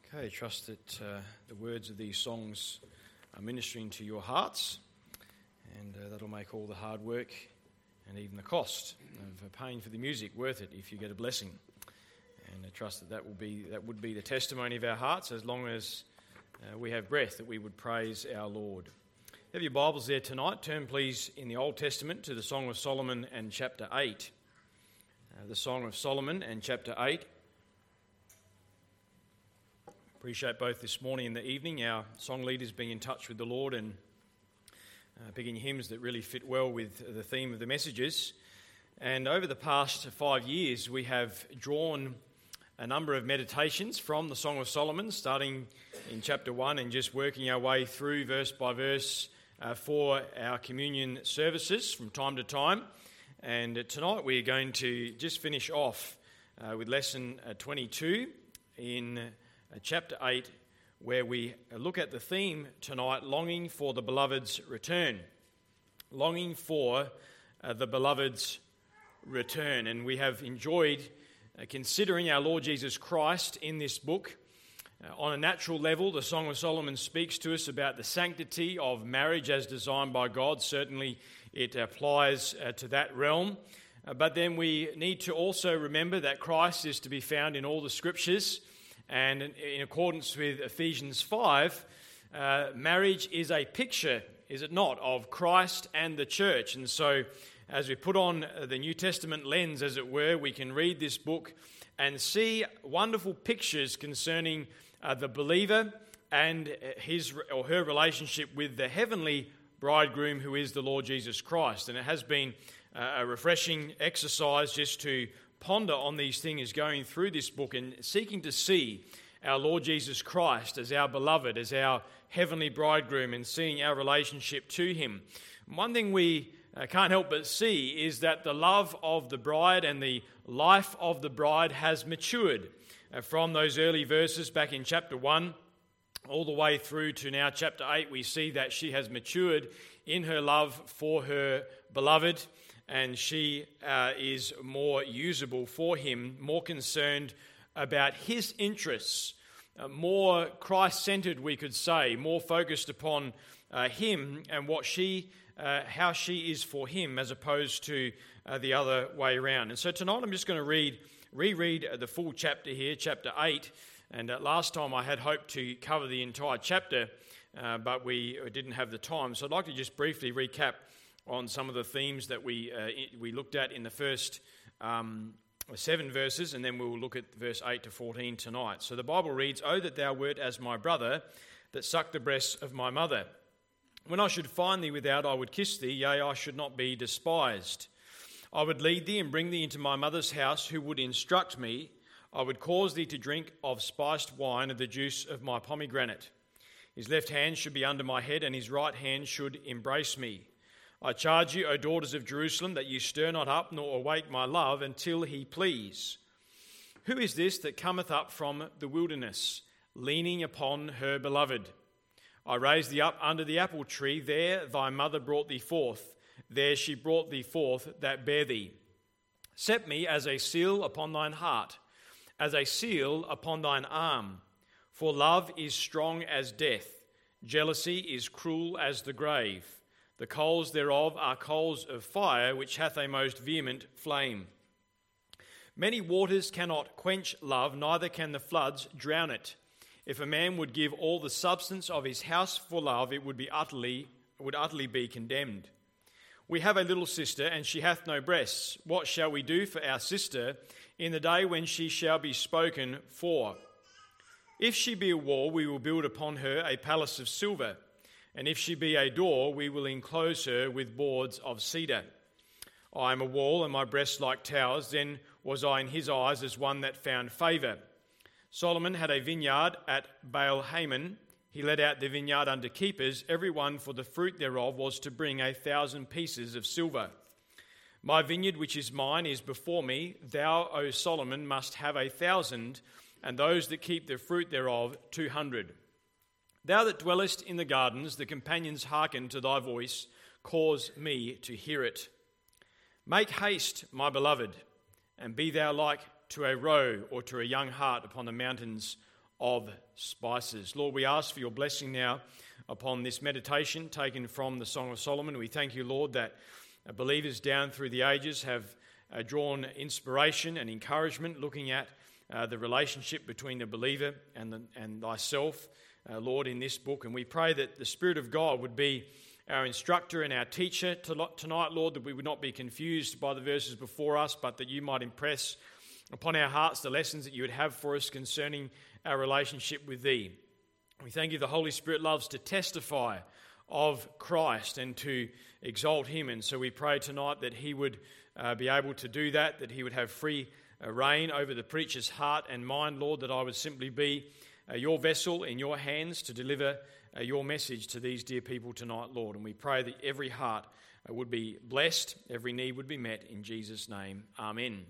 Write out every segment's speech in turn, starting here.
Okay, I trust that the words of these songs are ministering to your hearts, and that'll make all the hard work and even the cost of paying for the music worth it if you get a blessing. And I trust that would be the testimony of our hearts as long as we have breath, that we would praise our Lord. Have your Bibles there tonight. Turn please in the Old Testament to the Song of Solomon and chapter 8. The Song of Solomon and chapter 8. Appreciate both this morning and the evening our song leaders being in touch with the Lord and picking hymns that really fit well with the theme of the messages. And over the past 5 years we have drawn a number of meditations from the Song of Solomon, starting in chapter 1 and just working our way through verse by verse for our communion services from time to time. And tonight we're going to just finish off with lesson 22 in chapter 8, where we look at the theme tonight, longing for the beloved's return. Longing for the beloved's return. And we have enjoyed considering our Lord Jesus Christ in this book. On a natural level, the Song of Solomon speaks to us about the sanctity of marriage as designed by God. Certainly it applies to that realm. But then we need to also remember that Christ is to be found in all the scriptures. And in accordance with Ephesians 5, marriage is a picture, is it not, of Christ and the church. And so as we put on the New Testament lens, as it were, we can read this book and see wonderful pictures concerning the believer and his or her relationship with the heavenly bridegroom who is the Lord Jesus Christ. And it has been a refreshing exercise just to ponder on these things going through this book and seeking to see our Lord Jesus Christ as our beloved, as our heavenly bridegroom, and seeing our relationship to him. One thing we can't help but see is that the love of the bride and the life of the bride has matured from those early verses back in chapter 1 all the way through to now chapter 8. We see that she has matured in her love for her beloved, and she is more usable for him, more concerned about his interests, more Christ-centered, we could say, more focused upon him and what how she is for him as opposed to the other way around. And so tonight I'm just going to reread the full chapter here, chapter 8. And last time I had hoped to cover the entire chapter, but we didn't have the time. So I'd like to just briefly recap on some of the themes that we looked at in the first 7 verses, and then we'll look at verse 8 to 14 tonight. So the Bible reads, "O that thou wert as my brother, that sucked the breasts of my mother. When I should find thee without, I would kiss thee, yea, I should not be despised. I would lead thee and bring thee into my mother's house, who would instruct me. I would cause thee to drink of spiced wine of the juice of my pomegranate. His left hand should be under my head, and his right hand should embrace me. I charge you, O daughters of Jerusalem, that you stir not up nor awake my love until he please. Who is this that cometh up from the wilderness, leaning upon her beloved? I raised thee up under the apple tree, there thy mother brought thee forth, there she brought thee forth that bare thee. Set me as a seal upon thine heart, as a seal upon thine arm. For love is strong as death, jealousy is cruel as the grave. The coals thereof are coals of fire, which hath a most vehement flame. Many waters cannot quench love, neither can the floods drown it. If a man would give all the substance of his house for love, it would utterly be condemned. We have a little sister, and she hath no breasts. What shall we do for our sister in the day when she shall be spoken for? If she be a wall, we will build upon her a palace of silver. And if she be a door, we will enclose her with boards of cedar. I am a wall, and my breasts like towers. Then was I in his eyes as one that found favour. Solomon had a vineyard at Baal-Hamon. He let out the vineyard under keepers. Every one for the fruit thereof was to bring 1,000 pieces of silver. My vineyard, which is mine, is before me. Thou, O Solomon, must have 1,000, and those that keep the fruit thereof 200. Thou that dwellest in the gardens, the companions hearken to thy voice, cause me to hear it. Make haste, my beloved, and be thou like to a roe or to a young hart upon the mountains of spices. Lord, we ask for your blessing now upon this meditation taken from the Song of Solomon. We thank you, Lord, that believers down through the ages have drawn inspiration and encouragement looking at the relationship between the believer and thyself, Lord, in this book. And we pray that the Spirit of God would be our instructor and our teacher tonight, Lord, that we would not be confused by the verses before us, but that you might impress upon our hearts the lessons that you would have for us concerning our relationship with thee. We thank you the Holy Spirit loves to testify of Christ and to exalt him, and so we pray tonight that he would be able to do that he would have free reign over the preacher's heart and mind, Lord, that I would simply be your vessel in your hands to deliver your message to these dear people tonight, Lord. And we pray that every heart would be blessed, every need would be met in Jesus' name. Amen.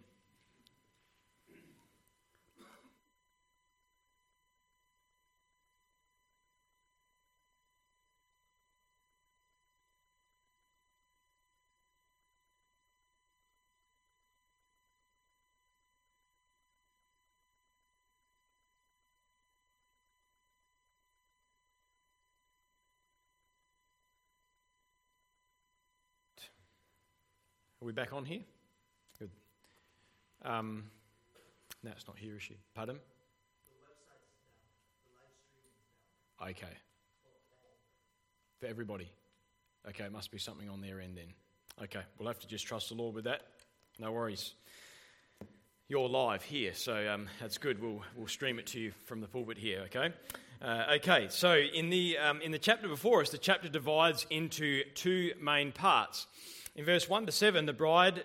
Are we back on here? Good. No, it's not here, is she? Pardon? The website's down. The live streaming's down. Okay. For everybody? Okay, it must be something on their end then. Okay, we'll have to just trust the Lord with that. No worries. You're live here, so that's good. We'll stream it to you from the pulpit here, okay? Okay, so in the chapter before us, the chapter divides into two main parts. In verse 1 to 7, the bride,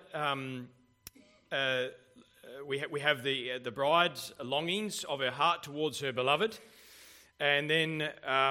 we have the bride's longings of her heart towards her beloved, and then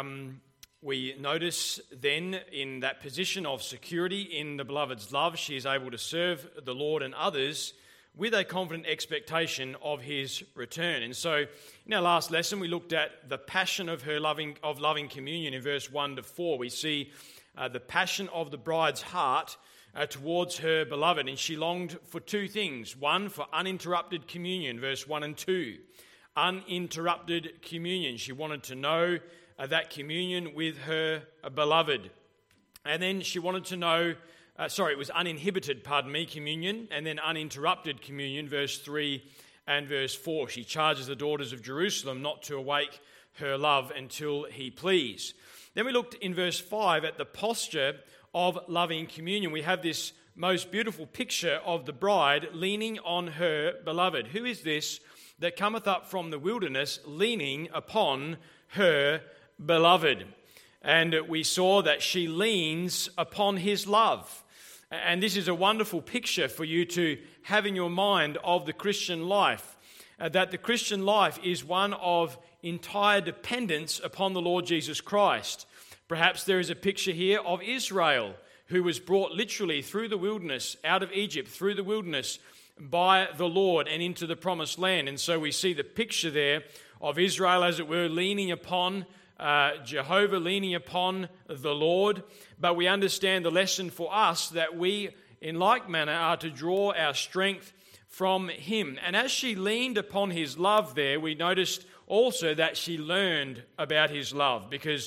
we notice then in that position of security in the beloved's love, she is able to serve the Lord and others with a confident expectation of his return. And so in our last lesson, we looked at the passion of her loving communion in verse 1 to 4. We see the passion of the bride's heart towards her beloved, and she longed for two things. One, for uninterrupted communion, verse 1 and 2. Uninterrupted communion. She wanted to know that communion with her beloved. And then she wanted to know, it was uninhibited, communion, and then uninterrupted communion, verse 3 and verse 4. She charges the daughters of Jerusalem not to awake her love until he please. Then we looked in verse 5 at the posture of loving communion. We have this most beautiful picture of the bride leaning on her beloved. Who is this that cometh up from the wilderness leaning upon her beloved? And we saw that she leans upon his love. And this is a wonderful picture for you to have in your mind of the Christian life, that the Christian life is one of entire dependence upon the Lord Jesus Christ. Perhaps there is a picture here of Israel, who was brought literally through the wilderness, out of Egypt, through the wilderness, by the Lord and into the promised land. And so we see the picture there of Israel, as it were, leaning upon Jehovah, leaning upon the Lord. But we understand the lesson for us that we, in like manner, are to draw our strength from him. And as she leaned upon his love there, we noticed also that she learned about his love, because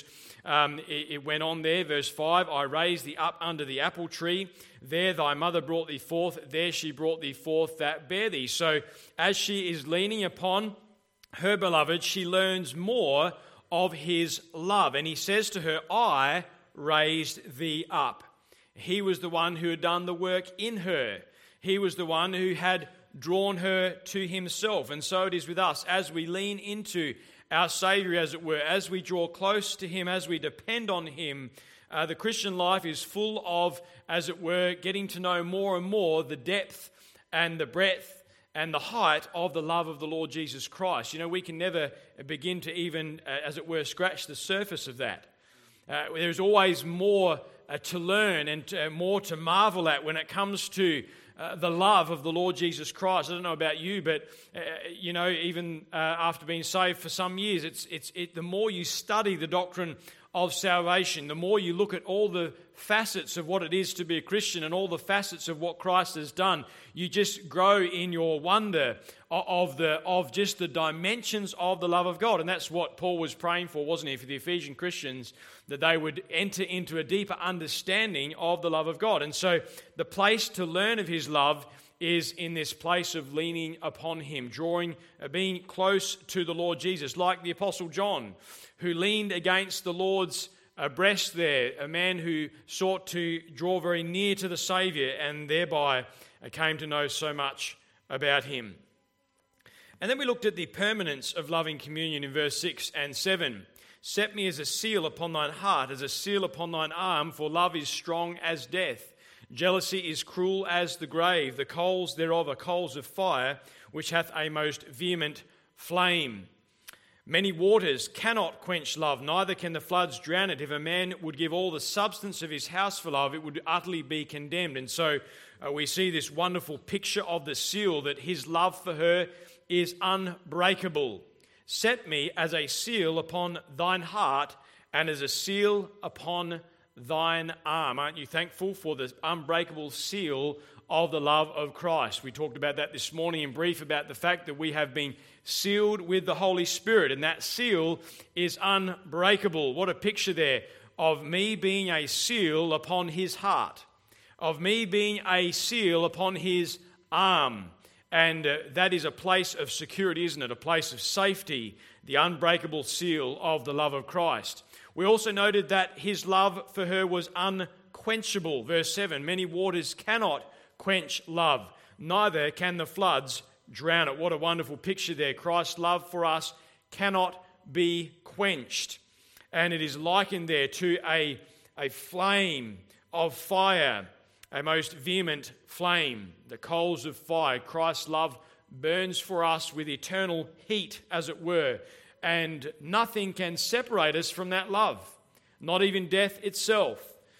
it went on there, verse 5, I raised thee up under the apple tree, there thy mother brought thee forth, there she brought thee forth that bare thee. So as she is leaning upon her beloved, she learns more of his love. And he says to her, I raised thee up. He was the one who had done the work in her. He was the one who had drawn her to himself. And so it is with us as we lean into our Saviour, as it were, as we draw close to him, as we depend on him. The Christian life is full of, as it were, getting to know more and more the depth and the breadth and the height of the love of the Lord Jesus Christ. You know, we can never begin to even, as it were, scratch the surface of that. There's always more to learn and more to marvel at when it comes to the love of the Lord Jesus Christ. I don't know about you, but even after being saved for some years, the more you study the doctrine of salvation, the more you look at all the facets of what it is to be a Christian and all the facets of what Christ has done, you just grow in your wonder of just the dimensions of the love of God. And that's what Paul was praying for, wasn't he, for the Ephesian Christians, that they would enter into a deeper understanding of the love of God. And so the place to learn of his love is in this place of leaning upon him, being close to the Lord Jesus, like the Apostle John, who leaned against the Lord's breast there, a man who sought to draw very near to the Saviour and thereby came to know so much about him. And then we looked at the permanence of loving communion in verse 6 and 7. Set me as a seal upon thine heart, as a seal upon thine arm, for love is strong as death. Jealousy is cruel as the grave. The coals thereof are coals of fire, which hath a most vehement flame. Many waters cannot quench love, neither can the floods drown it. If a man would give all the substance of his house for love, it would utterly be condemned. And so we see this wonderful picture of the seal, that his love for her is unbreakable. Set me as a seal upon thine heart, and as a seal upon thine arm. Aren't you thankful for the unbreakable seal of the love of Christ? We talked about that this morning in brief, about the fact that we have been sealed with the Holy Spirit, and that seal is unbreakable. What a picture there of me being a seal upon his heart, of me being a seal upon his arm. And that is a place of security, isn't it? A place of safety, the unbreakable seal of the love of Christ. We also noted that his love for her was unquenchable. Verse 7, many waters cannot quench love, neither can the floods drown it. What a wonderful picture there. Christ's love for us cannot be quenched. And it is likened there to a flame of fire, a most vehement flame, the coals of fire. Christ's love burns for us with eternal heat, as it were. And nothing can separate us from that love, not even death itself.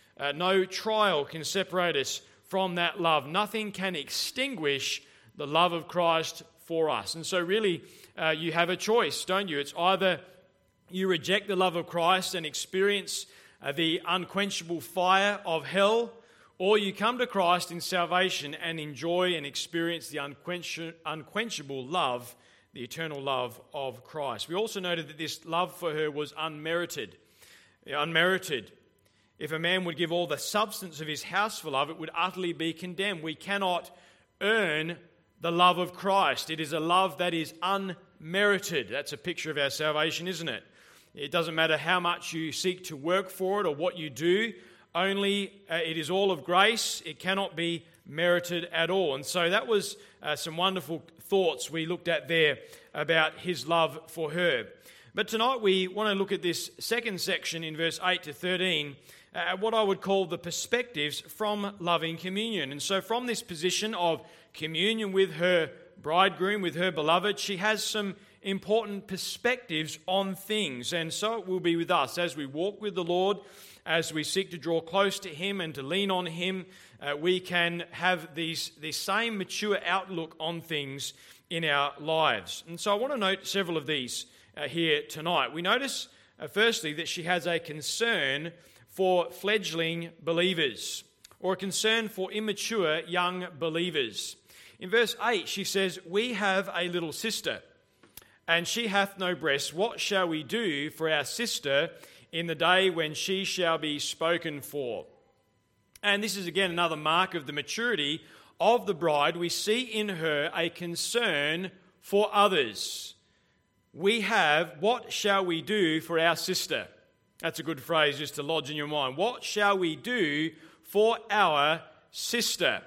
No trial can separate us from that love. Nothing can extinguish the love of Christ for us. And so really, you have a choice, don't you? It's either you reject the love of Christ and experience the unquenchable fire of hell, or you come to Christ in salvation and enjoy and experience the unquenchable love, the eternal love of Christ. We also noted that this love for her was unmerited. Unmerited. If a man would give all the substance of his house for love, it would utterly be condemned. We cannot earn the love of Christ. It is a love that is unmerited. That's a picture of our salvation, isn't it? It doesn't matter how much you seek to work for it or what you do. Only it is all of grace. It cannot be merited at all. And so that was some wonderful thoughts we looked at there about his love for her. But tonight we want to look at this second section in verse 8 to 13, what I would call the perspectives from loving communion. And so from this position of communion with her bridegroom, with her beloved, she has some important perspectives on things. And so it will be with us as we walk with the Lord, as we seek to draw close to him and to lean on him. We can have this same mature outlook on things in our lives. And so I want to note several of these here tonight. We notice, firstly, that she has a concern for fledgling believers, or a concern for immature young believers. In verse 8, she says, we have a little sister, and she hath no breast. What shall we do for our sister in the day when she shall be spoken for? And this is again another mark of the maturity of the bride. We see in her a concern for others. We have, what shall we do for our sister? That's a good phrase just to lodge in your mind. What shall we do for our sister?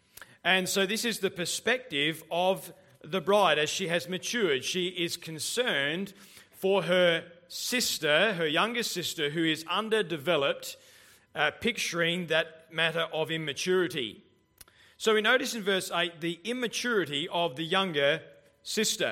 And so this is the perspective of the bride as she has matured. She is concerned for her sister, her younger sister, who is underdeveloped, picturing that matter of immaturity. So we notice in verse 8 the immaturity of the younger sister.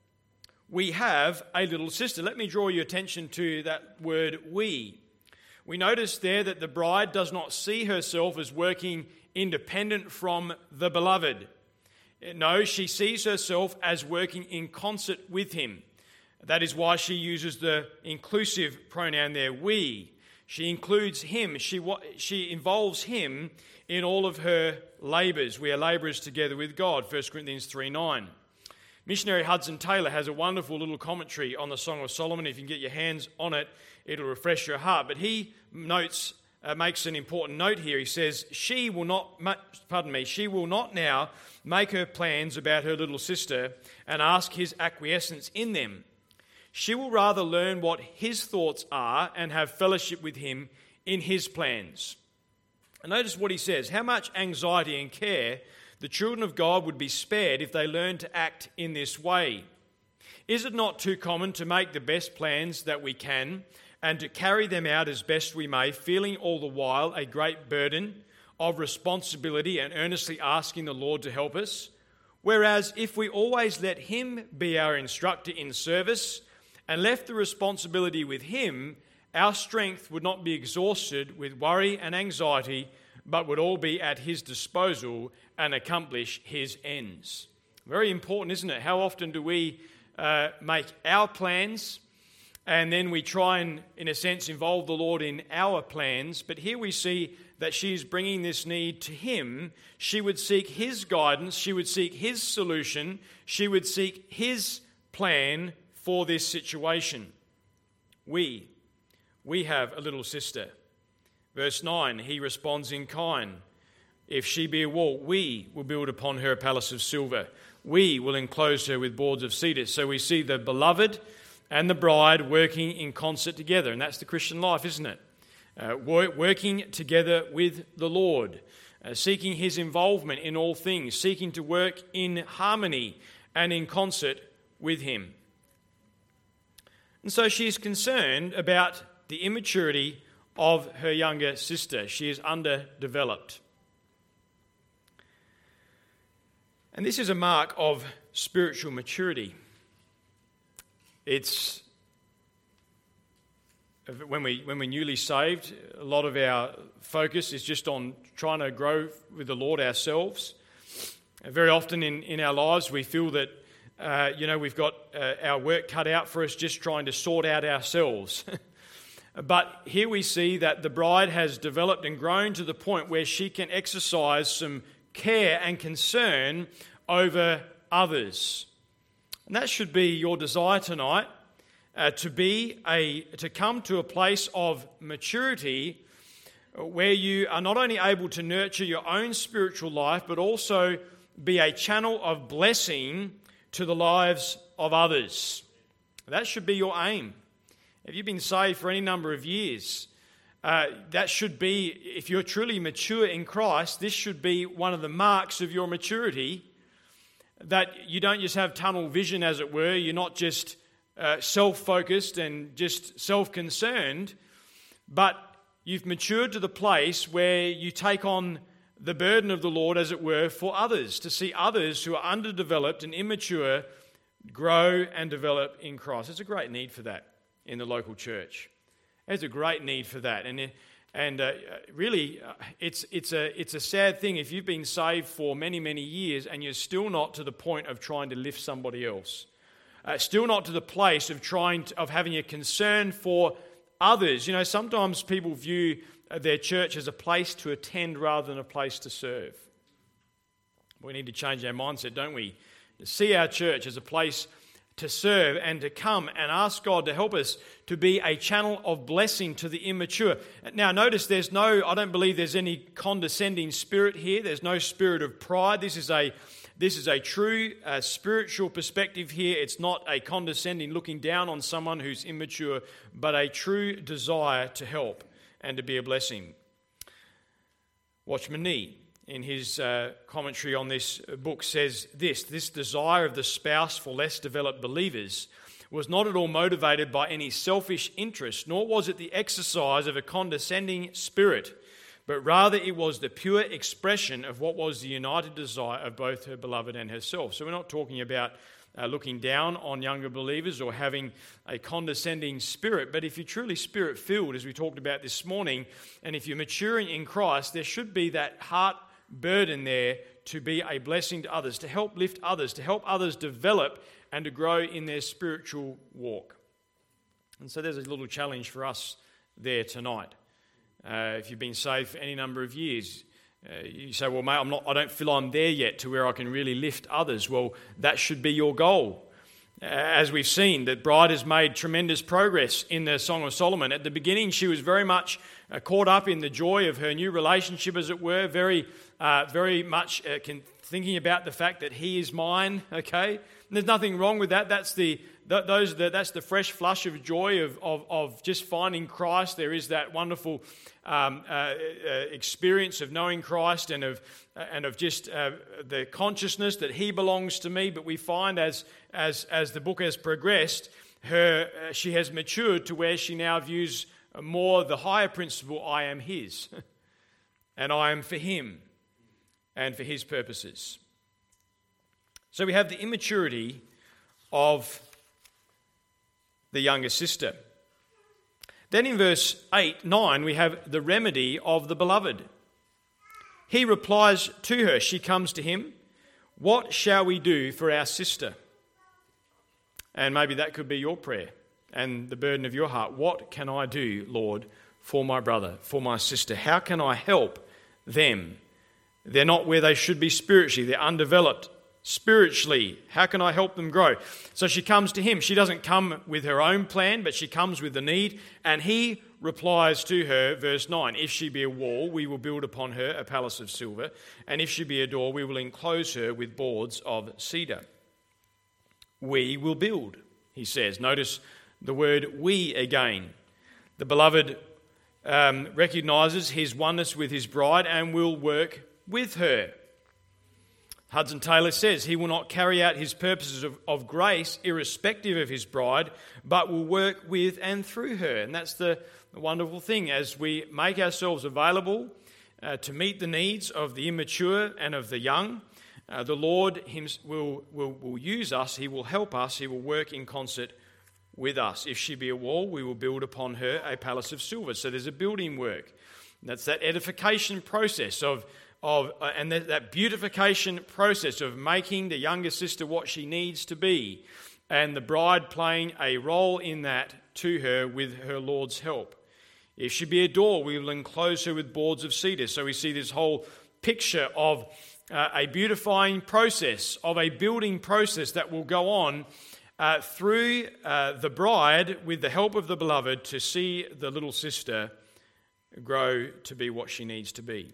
We have a little sister. Let me draw your attention to that word we. We notice there that the bride does not see herself as working independent from the beloved. No, she sees herself as working in concert with him. That is why she uses the inclusive pronoun there, we. She includes him. She involves him in all of her labours. We are labourers together with God, 1 Corinthians 3:9. Missionary Hudson Taylor has a wonderful little commentary on the Song of Solomon. If you can get your hands on it, it'll refresh your heart. But he makes an important note here. He says, she will not now make her plans about her little sister and ask his acquiescence in them. She will rather learn what his thoughts are and have fellowship with him in his plans. And notice what he says, how much anxiety and care the children of God would be spared if they learned to act in this way. Is it not too common to make the best plans that we can and to carry them out as best we may, feeling all the while a great burden of responsibility and earnestly asking the Lord to help us? Whereas if we always let him be our instructor in service and left the responsibility with him, our strength would not be exhausted with worry and anxiety, but would all be at his disposal and accomplish his ends. Very important, isn't it? How often do we make our plans and then we try and, in a sense, involve the Lord in our plans? But here we see that she's bringing this need to him. She would seek his guidance. She would seek his solution. She would seek his plan for this situation. We have a little sister. Verse 9, he responds in kind. If she be a wall, we will build upon her a palace of silver. We will enclose her with boards of cedar. So we see the beloved and the bride working in concert together. And that's the Christian life, isn't it? Working together with the Lord, seeking his involvement in all things, seeking to work in harmony and in concert with him. And so she is concerned about the immaturity of her younger sister. She is underdeveloped. And this is a mark of spiritual maturity. It's when we're newly saved, a lot of our focus is just on trying to grow with the Lord ourselves. Very often in our lives, we feel that we've got our work cut out for us just trying to sort out ourselves. But here we see that the bride has developed and grown to the point where she can exercise some care and concern over others. And that should be your desire tonight, to come to a place of maturity where you are not only able to nurture your own spiritual life, but also be a channel of blessing to the lives of others. That should be your aim. If you've been saved for any number of years, that should be, if you're truly mature in Christ, this should be one of the marks of your maturity, that you don't just have tunnel vision, as it were. You're not just self-focused and just self-concerned, but you've matured to the place where you take on the burden of the Lord, as it were, for others, to see others who are underdeveloped and immature grow and develop in Christ. There's a great need for that in the local church. There's a great need for that. And really, it's a sad thing if you've been saved for many, many years and you're still not to the point of trying to lift somebody else. Still not to the place of having a concern for others. You know, sometimes people view their church as a place to attend rather than a place to serve. We need to change our mindset, don't we? To see our church as a place to serve and to come and ask God to help us to be a channel of blessing to the immature. Now notice I don't believe there's any condescending spirit here. There's no spirit of pride. This is a true spiritual perspective here. It's not a condescending looking down on someone who's immature, but a true desire to help and to be a blessing. Watchman Nee, in his commentary on this book, says this desire of the spouse for less developed believers was not at all motivated by any selfish interest, nor was it the exercise of a condescending spirit, but rather it was the pure expression of what was the united desire of both her beloved and herself. So we're not talking about looking down on younger believers or having a condescending spirit, but if you're truly spirit-filled, as we talked about this morning, and if you're maturing in Christ, there should be that heart burden there to be a blessing to others, to help lift others, to help others develop and to grow in their spiritual walk. And so there's a little challenge for us there tonight. If you've been saved for any number of years, you say, well, mate, I don't feel I'm there yet to where I can really lift others. Well, that should be your goal. As we've seen, the bride has made tremendous progress in the Song of Solomon. At the beginning, she was very much caught up in the joy of her new relationship, as it were, very much thinking about the fact that he is mine, okay? And there's nothing wrong with that. That's the fresh flush of joy of just finding Christ. There is that wonderful experience of knowing Christ and of just the consciousness that he belongs to me. But we find as the book has progressed, she has matured to where she now views more the higher principle, I am his, and I am for him and for his purposes. So we have the immaturity of the younger sister. Then in verse 9, we have the remedy of the beloved. He replies to her, she comes to him, what shall we do for our sister? And maybe that could be your prayer and the burden of your heart. What can I do, Lord, for my brother, for my sister? How can I help them? They're not where they should be spiritually. They're undeveloped spiritually. How can I help them grow? So she comes to him. She doesn't come with her own plan, but she comes with the need. And he replies to her, verse 9, if she be a wall, we will build upon her a palace of silver. And if she be a door, we will enclose her with boards of cedar. We will build, he says. Notice the word we again. The beloved recognises his oneness with his bride and will work with her. Hudson Taylor says he will not carry out his purposes of grace irrespective of his bride, but will work with and through her. And that's the wonderful thing. As we make ourselves available to meet the needs of the immature and of the young, the Lord will use us, he will help us, he will work in concert with us. If she be a wall, we will build upon her a palace of silver. So there's a building work. That's that edification process and that beautification process of making the younger sister what she needs to be, and the bride playing a role in that to her with her Lord's help. If she be a door, we will enclose her with boards of cedar. So we see this whole picture of a beautifying process, of a building process that will go on through the bride with the help of the beloved to see the little sister grow to be what she needs to be.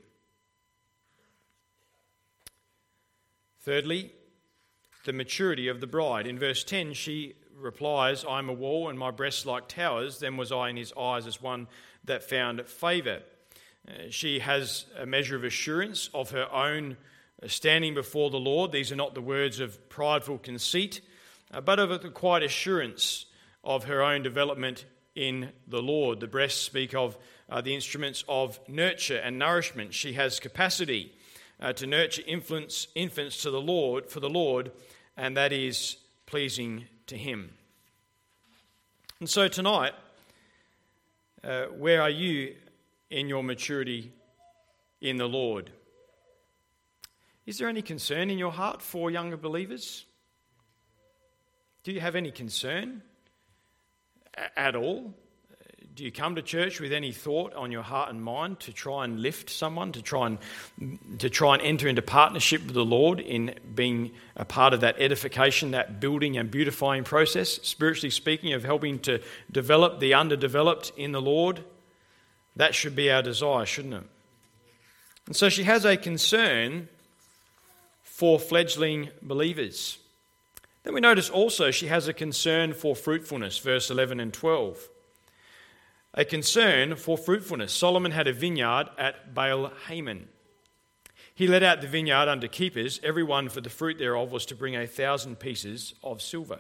Thirdly, the maturity of the bride. In verse 10, she replies, I am a wall and my breasts like towers. Then was I in his eyes as one that found favour. She has a measure of assurance of her own standing before the Lord. These are not the words of prideful conceit, but of a quiet assurance of her own development in the Lord. The breasts speak of the instruments of nurture and nourishment. She has capacity to nurture infants to the Lord, for the Lord, and that is pleasing to him. And so tonight, where are you in your maturity in the Lord? Is there any concern in your heart for younger believers? Do you have any concern at all? Do you come to church with any thought on your heart and mind to try and lift someone, to try and enter into partnership with the Lord in being a part of that edification, that building and beautifying process, spiritually speaking, of helping to develop the underdeveloped in the Lord? That should be our desire, shouldn't it? And so she has a concern for fledgling believers. Then we notice also she has a concern for fruitfulness, verse 11 and 12. A concern for fruitfulness. Solomon had a vineyard at Baal Hamon. He let out the vineyard under keepers. Every one for the fruit thereof was to bring 1,000 pieces of silver.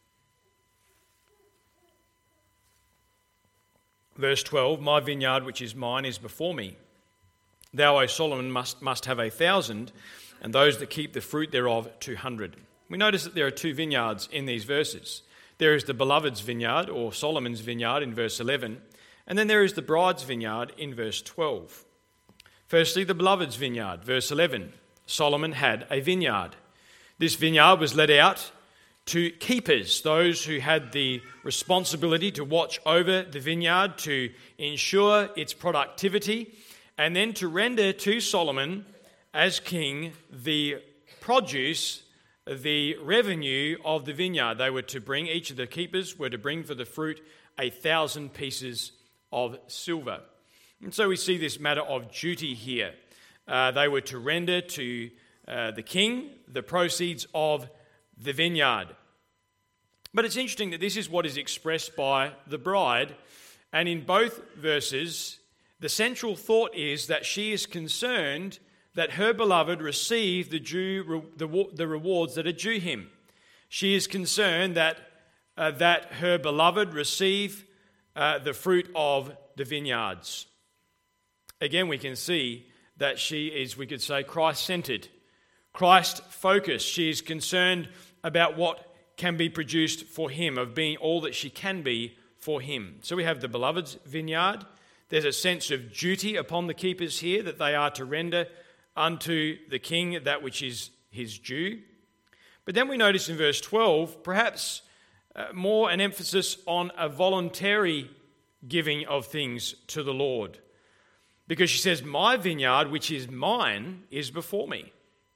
Verse 12, my vineyard which is mine is before me. Thou, O Solomon, must have 1,000, and those that keep the fruit thereof 200. We notice that there are two vineyards in these verses. There is the beloved's vineyard, or Solomon's vineyard, in verse 11, and then there is the bride's vineyard in verse 12. Firstly, the beloved's vineyard, verse 11. Solomon had a vineyard. This vineyard was let out to keepers, those who had the responsibility to watch over the vineyard, to ensure its productivity, and then to render to Solomon as king the produce, the revenue of the vineyard. They were to bring, each of the keepers were to bring for the fruit 1,000 pieces of silver. And so we see this matter of duty here. They were to render to the king the proceeds of the vineyard. But it's interesting that this is what is expressed by the bride, and in both verses, the central thought is that she is concerned that her beloved receive the rewards that are due him. She is concerned that her beloved receive the fruit of the vineyards. Again, we can see that she is, we could say, Christ-centered, Christ-focused. She is concerned about what can be produced for him, of being all that she can be for him. So we have the beloved's vineyard. There's a sense of duty upon the keepers here, that they are to render unto the king that which is his due. But then we notice in verse 12, perhaps more an emphasis on a voluntary giving of things to the Lord. Because she says, my vineyard, which is mine, is before me.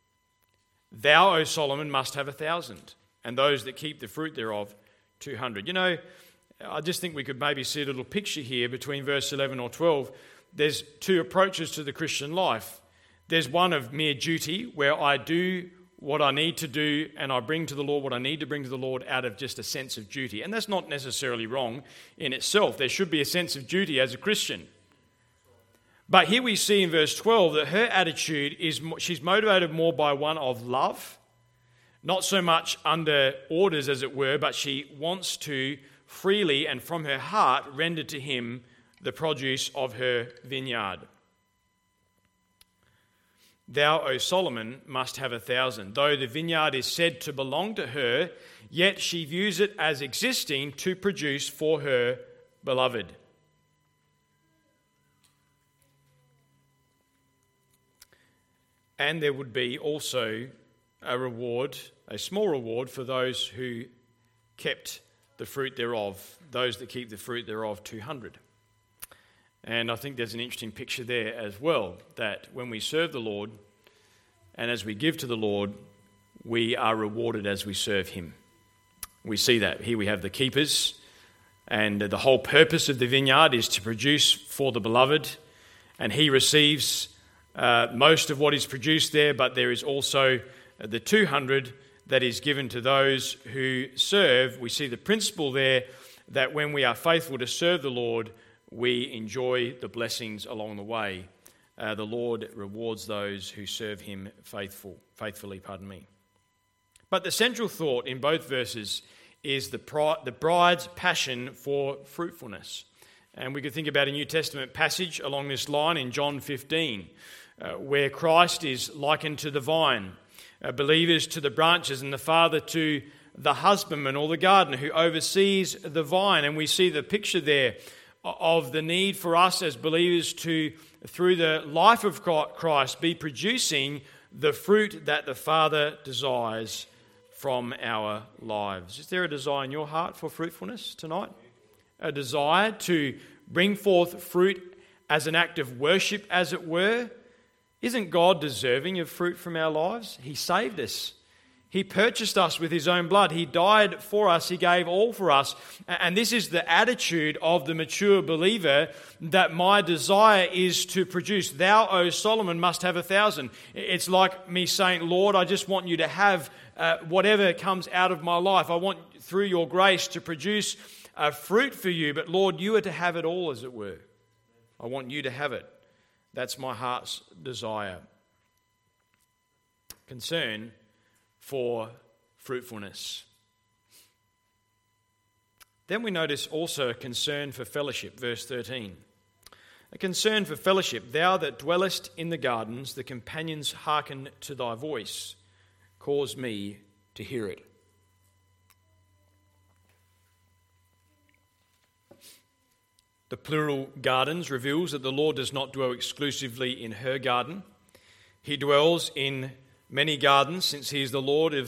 Thou, O Solomon, must have 1,000, and those that keep the fruit thereof 200. You know, I just think we could maybe see a little picture here between verse 11 or 12. There's two approaches to the Christian life. There's one of mere duty, where I do what I need to do and I bring to the Lord what I need to bring to the Lord out of just a sense of duty. And that's not necessarily wrong in itself. There should be a sense of duty as a Christian. But here we see in verse 12 that her attitude is, she's motivated more by one of love, not so much under orders as it were, but she wants to freely and from her heart render to him the produce of her vineyard. Thou, O Solomon, must have 1,000. Though the vineyard is said to belong to her, yet she views it as existing to produce for her beloved. And there would be also a reward, a small reward for those who kept the fruit thereof, those that keep the fruit thereof 200. And I think there's an interesting picture there as well, that when we serve the Lord and as we give to the Lord, we are rewarded as we serve him. We see that. Here we have the keepers, and the whole purpose of the vineyard is to produce for the beloved, and he receives most of what is produced there, but there is also the 200 that is given to those who serve. We see the principle there that when we are faithful to serve the Lord, we enjoy the blessings along the way. The Lord rewards those who serve him faithfully. But the central thought in both verses is the bride's passion for fruitfulness. And we could think about a New Testament passage along this line in John 15, where Christ is likened to the vine, believers to the branches, and the Father to the husbandman or the gardener who oversees the vine. And we see the picture there of the need for us as believers to, through the life of Christ, be producing the fruit that the Father desires from our lives. Is there a desire in your heart for fruitfulness tonight? A desire to bring forth fruit as an act of worship, as it were? Isn't God deserving of fruit from our lives? He saved us. He purchased us with his own blood. He died for us. He gave all for us. And this is the attitude of the mature believer, that my desire is to produce. Thou, O Solomon, must have 1,000. It's like me saying, Lord, I just want you to have whatever comes out of my life. I want, through your grace, to produce fruit for you. But Lord, you are to have it all, as it were. I want you to have it. That's my heart's desire. Concern for fruitfulness. Then we notice also a concern for fellowship, verse 13. A concern for fellowship. Thou that dwellest in the gardens, the companions hearken to thy voice. Cause me to hear it. The plural gardens reveals that the Lord does not dwell exclusively in her garden. He dwells in many gardens, since he is the Lord of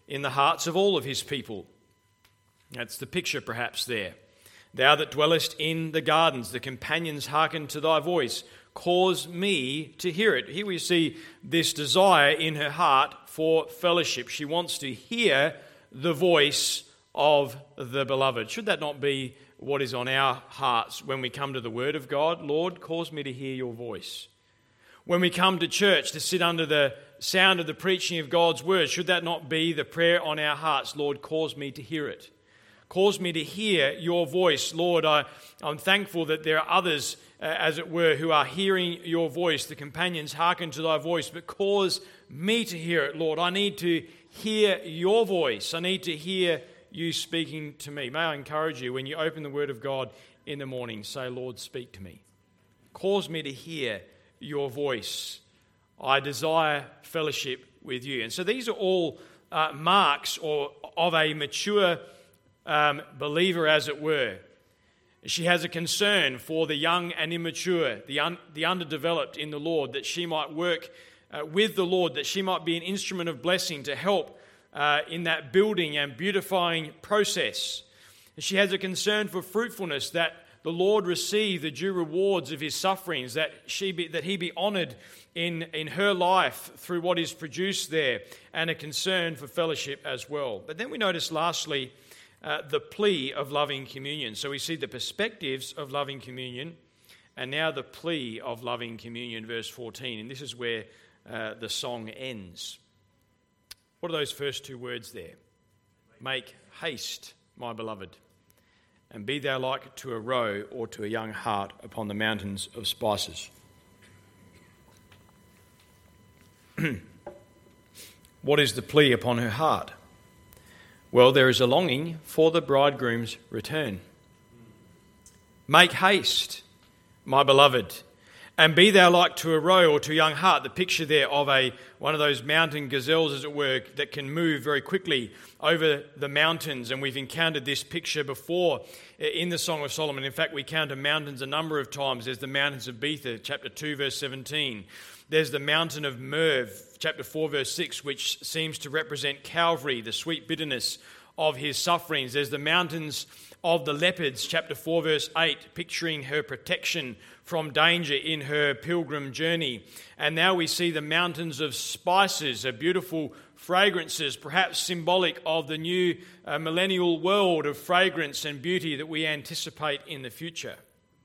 in the hearts of all of his people. That's the picture perhaps there. Thou that dwellest in the gardens, the companions hearken to thy voice. Cause me to hear it. Here we see this desire in her heart for fellowship. She wants to hear the voice of the beloved. Should that not be what is on our hearts when we come to the Word of God? Lord, cause me to hear your voice. When we come to church to sit under the sound of the preaching of God's Word, should that not be the prayer on our hearts? Lord, cause me to hear it. Cause me to hear your voice. Lord, I'm thankful that there are others, as it were, who are hearing your voice. The companions hearken to thy voice, but cause me to hear it, Lord. I need to hear your voice. I need to hear you speaking to me. May I encourage you, when you open the Word of God in the morning, say, Lord, speak to me. Cause me to hear your voice. I desire fellowship with you. And so these are all marks of a mature believer, as it were. She has a concern for the young and immature, the underdeveloped in the Lord, that she might work with the Lord, that she might be an instrument of blessing to help in that building and beautifying process. She has a concern for fruitfulness, that the Lord receive the due rewards of his sufferings, that he be honoured in her life through what is produced there, and a concern for fellowship as well. But then we notice lastly the plea of loving communion. So we see the perspectives of loving communion, and now the plea of loving communion, verse 14. And this is where the song ends. What are those first two words there? Make haste, my beloved, and be thou like to a roe or to a young hart upon the mountains of spices. What is the plea upon her heart? Well, there is a longing for the bridegroom's return. Make haste, my beloved, and be thou like to a roe or to a young hart. The picture there of one of those mountain gazelles, as it were, that can move very quickly over the mountains. And we've encountered this picture before in the Song of Solomon. In fact, we encounter mountains a number of times. There's the mountains of Bether, chapter 2, verse 17. There's the mountain of Merv, chapter 4, verse 6, which seems to represent Calvary, the sweet bitterness of his sufferings. There's the mountains of the leopards, chapter 4, verse 8, picturing her protection from danger in her pilgrim journey. And now we see the mountains of spices, beautiful fragrances, perhaps symbolic of the new millennial world of fragrance and beauty that we anticipate in the future.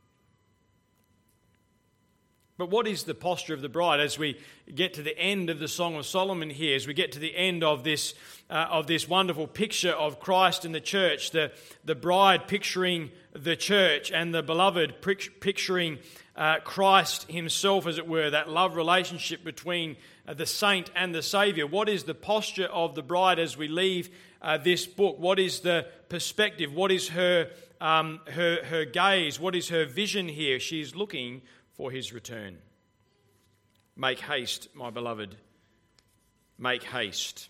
But what is the posture of the bride as we get to the end of the Song of Solomon here, as we get to the end of this wonderful picture of Christ and the church, the bride picturing the church and the beloved picturing Christ himself, as it were, that love relationship between the saint and the Saviour. What is the posture of the bride as we leave this book? What is the perspective? What is her gaze? What is her vision here? She's looking for his return. Make haste, my beloved. Make haste.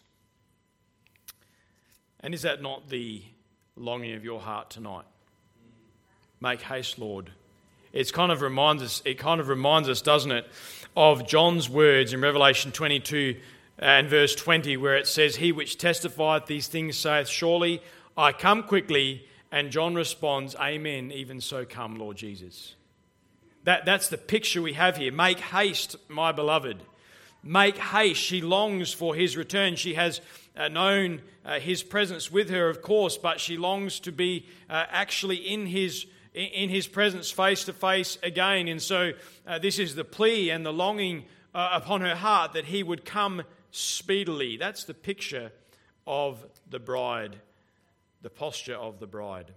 And is that not the longing of your heart tonight? Make haste, Lord. It kind of reminds us, doesn't it, of John's words in Revelation 22 and verse 20, where it says, He which testifieth these things saith, Surely I come quickly. And John responds, Amen, even so come, Lord Jesus. That's the picture we have here. Make haste, my beloved. Make haste. She longs for his return. She has known his presence with her, of course, but she longs to be actually in his presence face to face again. And so this is the plea and the longing upon her heart that he would come speedily. That's the picture of the bride, the posture of the bride.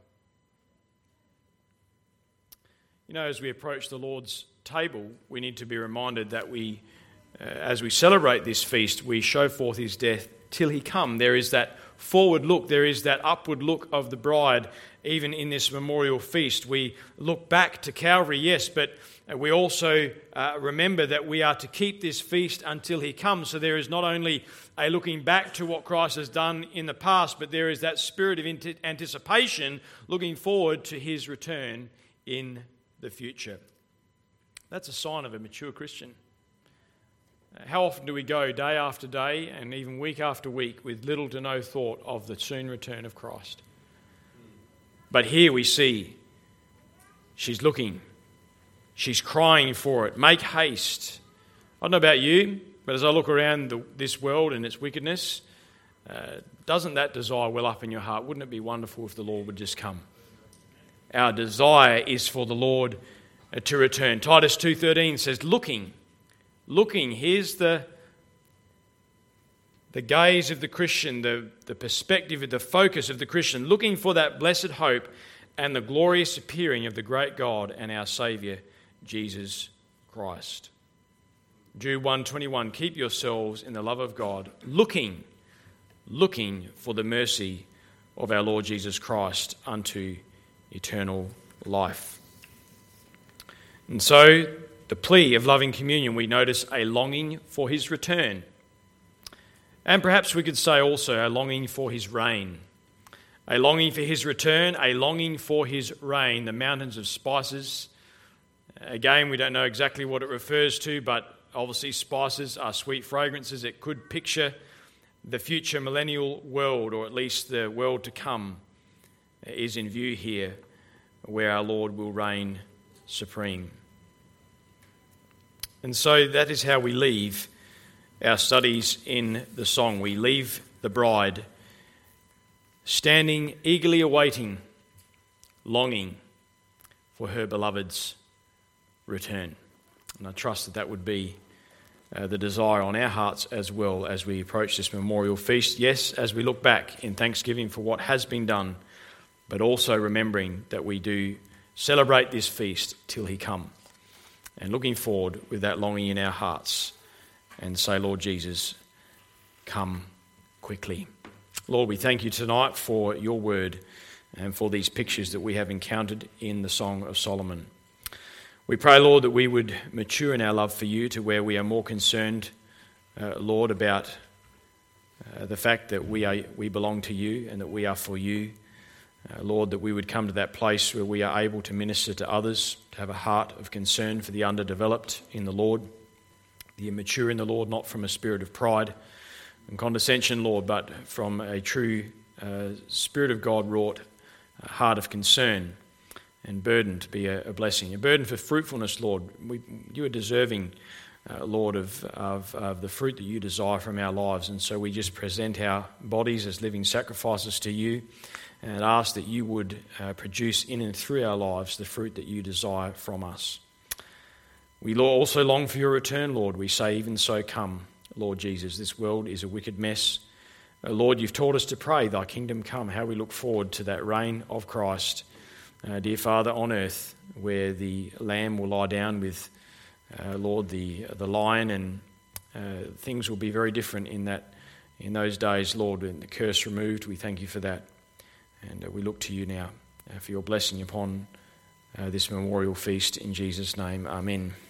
You know, as we approach the Lord's table, we need to be reminded that as we celebrate this feast, we show forth his death till he come. There is that forward look, there is that upward look of the bride, even in this memorial feast. We look back to Calvary, yes, but we also remember that we are to keep this feast until he comes. So there is not only a looking back to what Christ has done in the past, but there is that spirit of anticipation looking forward to his return in the future. That's a sign of a mature Christian. How often do we go day after day and even week after week with little to no thought of the soon return of Christ? But here we see she's looking. She's crying for it. Make haste. I don't know about you, but as I look around this world and its wickedness, doesn't that desire well up in your heart? Wouldn't it be wonderful if the Lord would just come? Our desire is for the Lord to return. Titus 2:13 says, looking. Here's the gaze of the Christian, the perspective, the focus of the Christian, looking for that blessed hope and the glorious appearing of the great God and our Saviour, Jesus Christ. Jude 1:21, keep yourselves in the love of God, looking for the mercy of our Lord Jesus Christ unto eternal life. And so, the plea of loving communion, we notice a longing for his return. And perhaps we could say also a longing for his reign. A longing for his return, a longing for his reign, the mountains of spices. Again, we don't know exactly what it refers to, but obviously spices are sweet fragrances. It could picture the future millennial world, or at least the world to come, is in view here, where our Lord will reign supreme. And so that is how we leave our studies in the song. We leave the bride standing eagerly awaiting, longing for her beloved's return. And I trust that would be the desire on our hearts as well as we approach this memorial feast. Yes, as we look back in thanksgiving for what has been done, but also remembering that we do celebrate this feast till he come. And looking forward with that longing in our hearts and say, Lord Jesus, come quickly. Lord, we thank you tonight for your word and for these pictures that we have encountered in the Song of Solomon. We pray, Lord, that we would mature in our love for you to where we are more concerned, Lord, about the fact that we belong to you and that we are for you. Lord, that we would come to that place where we are able to minister to others, to have a heart of concern for the underdeveloped in the Lord, the immature in the Lord, not from a spirit of pride and condescension, Lord, but from a true Spirit of God wrought heart of concern and burden to be a blessing, a burden for fruitfulness, Lord. You are deserving, Lord, of the fruit that you desire from our lives, and so we just present our bodies as living sacrifices to you and ask that you would produce in and through our lives the fruit that you desire from us. We also long for your return, Lord. We say, even so, come, Lord Jesus. This world is a wicked mess. Lord, you've taught us to pray, thy kingdom come. How we look forward to that reign of Christ, dear Father, on earth, where the Lamb will lie down with, Lord, the lion, and things will be very different in those days, Lord, and the curse removed. We thank you for that. And we look to you now for your blessing upon this memorial feast in Jesus' name. Amen.